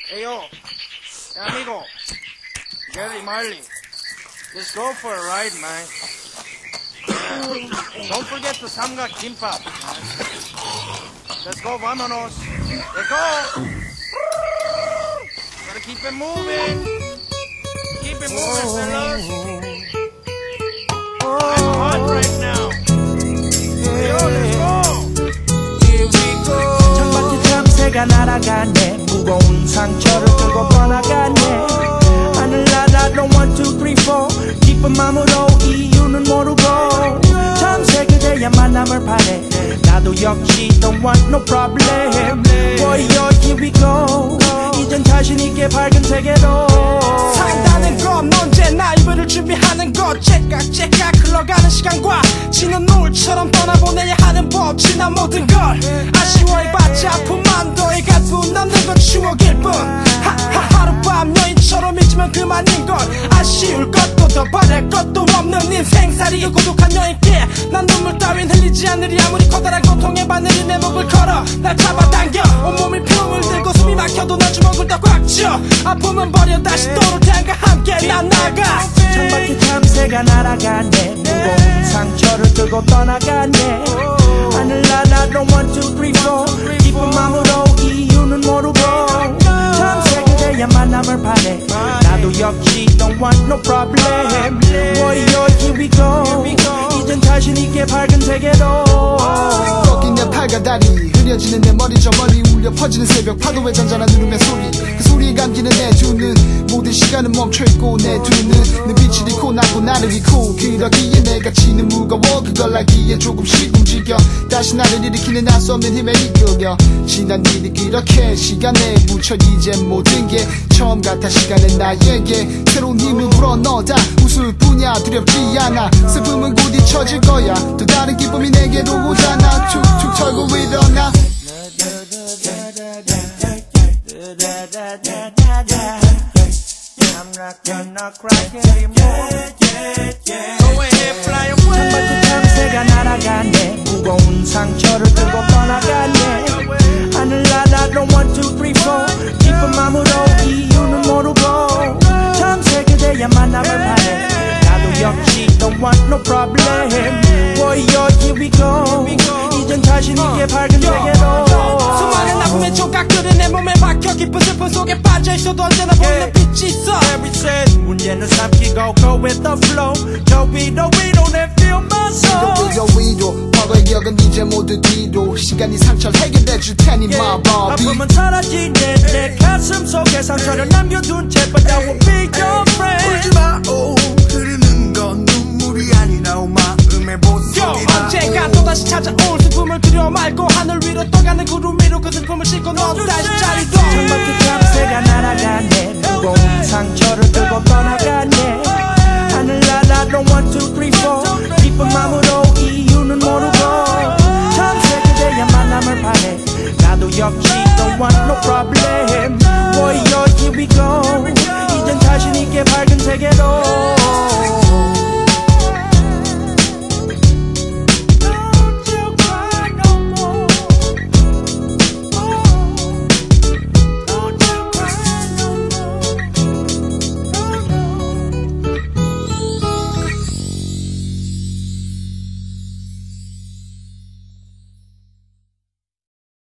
Hey yo, amigo, Gary Marley, let's go for a ride, man. Don't forget the samgak kimbap. Let's go, vámonos. Let's go. Gotta keep it moving. Keep it moving, fellas. I'm hot right now. Hey yo, let's go. Here we go. 창밖에 참새가 날아가네. 무거운 상처를 들고 떠나가네. 하늘나라 1, 2, 3, 4 기쁜 마음으로 이유는 모르고 참새 그대의 만남을 바래. 나도 역시 don't want no problem. Boy, here we go. 이젠 자신있게 밝은 세계로 산다는 건 언제나 이별을 준비하는 것. 째깍째깍 흘러가는 시간과 지는 노을처럼 떠나보내야 하는 법. 지난 모든 걸 아쉬워해봤자 아픔만 더해갈 뿐. 남는 건 추억일 뿐. 하룻밤 여인처럼 잊으면 그만인 걸. 아쉬울 것도 더 바랄 것도 없는 인생살이. 그 고독한 여인께 난 눈물 따윈 흘리지 않으리. 아무리 커다란 고통에 바늘이 내 목을 걸어 날 잡아당겨. 온몸이 피움을 들고 숨이 막혀도 난 주먹을 더 꽉 쥐어. 아픔은 버려 다시 또를 태양과 함께 난 나가. 창밖에 참새가 날아가네. 무거운 상처를 들고 떠나가네. 하늘나라 1, 2, 3, 4 기쁜 마음으로 이유는 모르고 참새 그대의 만남을 바래. 나도 역시 don't want no problem. Boy, here we go. 이젠 자신있게 밝은 세계로 꺾이는 팔과 다리 흐려지는 내 머리 저 멀리 울려 퍼지는 새벽 파도의 잔잔한 울음의 소리. 그 소리에 감기는 내 두 눈. 모든 시간은 멈춰있고 내 두 눈은 빛을 잃고 나고 나를 잃고 그러기에 내가 치는 무거워. 그걸 알기에 조금씩 움직여 다시 나를 일으키는 알 수 없는 힘에 이끌려. 지난 일이 그렇게 시간에 묻혀 이제 모든 게 처음 같아. 시간은 나에게 새로운 힘을 불어넣다. 웃을 뿐이야 두렵지 않아. 슬픔은 곧 잊혀질 거야. 또 다른 기쁨이 내게로 오잖아. 툭툭 털고 일어나. I'm not gonna cry anymore. Go ahead, fly away. 창밖에 참새가 날아가네. 무거운 상처를 들고 떠나가네. 하늘나라 1, 2, 3, 4 기쁜 마음으로 이유는 모르고 참새 그대의 만남을 바래. 나도 역시 don't want no problem. Boy, here we go. 이젠 자신있게 밝은 세계로 수많은 아픔의 조각들은 내 몸에 박혀 깊은 슬픔 속에 빠져있어도 언제나 보이는 빛이 있어. Every set 문제는 삼키고 go with the flow. 저 위로 and feel my soul. 위로 과거의 기억은 이제 모두 뒤로. 시간이 상처를 해결해 줄 테니 my body. 아픔은 사라지네. 내 가슴 속에 상처를 남겨둔 채 But I will be your friend. 울지마 흐르는 건 눈물이 아니라 마음의 보석이다. 언젠가 또다시 찾아올 슬픔을 그려 말고 하늘 위로 떠가는 구름 위로 그 슬픔을 싣고 너 다시 자리로. 창밖에 참새가 날아가네. 무거운 상처를 들고 떠나가네. 하늘나라 1, 2, 3, 4 기쁜 마음으로 이유는 모르고 참새 그대의 만남을 바래. 나도 역시 don't want no problem.